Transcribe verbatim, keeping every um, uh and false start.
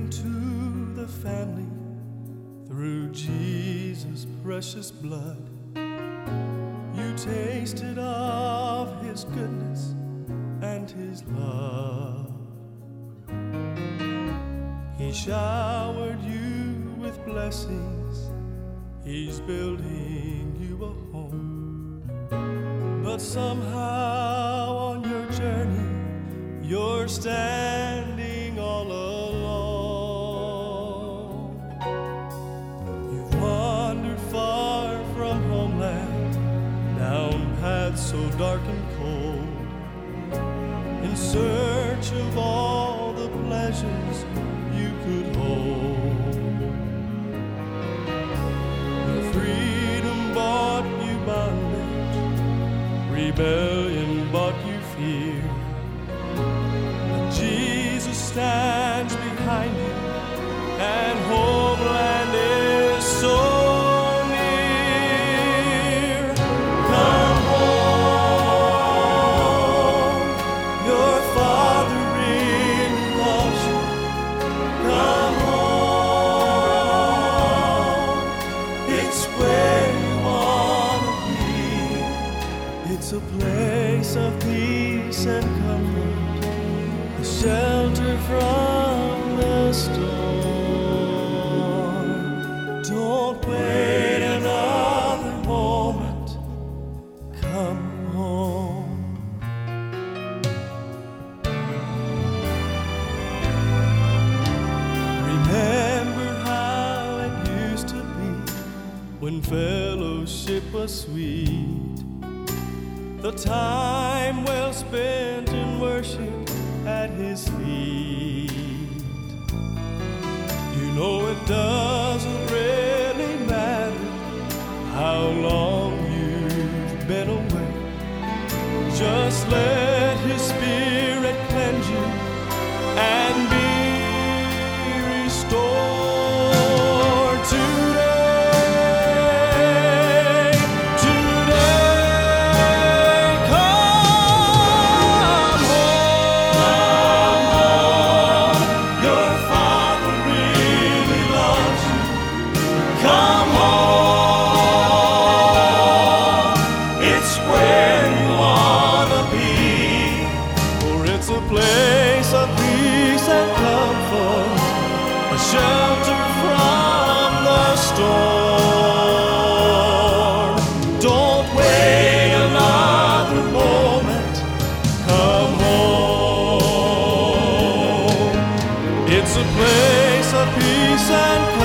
into the family through Jesus' precious blood. You tasted of His goodness and His love. He showered you with blessings. He's building you a home. But somehow on your journey, you're standing all alone. You've wandered far from homeland, down paths so dark and cold, in search of all the pleasures you could hold. Your freedom bought you bondage, rebellion bought you fear. But Jesus stands behind you, and homeland is so near. Come home, your Father really loves you. Come home, it's where you want to be. It's a place of peace and comfort, a shelter from the storm. Don't wait another moment. Come home. Remember how it used to be when fellowship was sweet, the time well spent in worship at His feet. You know it doesn't really matter how long you've been away. Just let His Spirit cleanse you and be restored today. Today, come home. Your Father really loves you. Come home. It's where you wanna be, for it's a place of peace and comfort, a shelter from the storm. Don't wait another moment. Come home. It's a place of peace and comfort,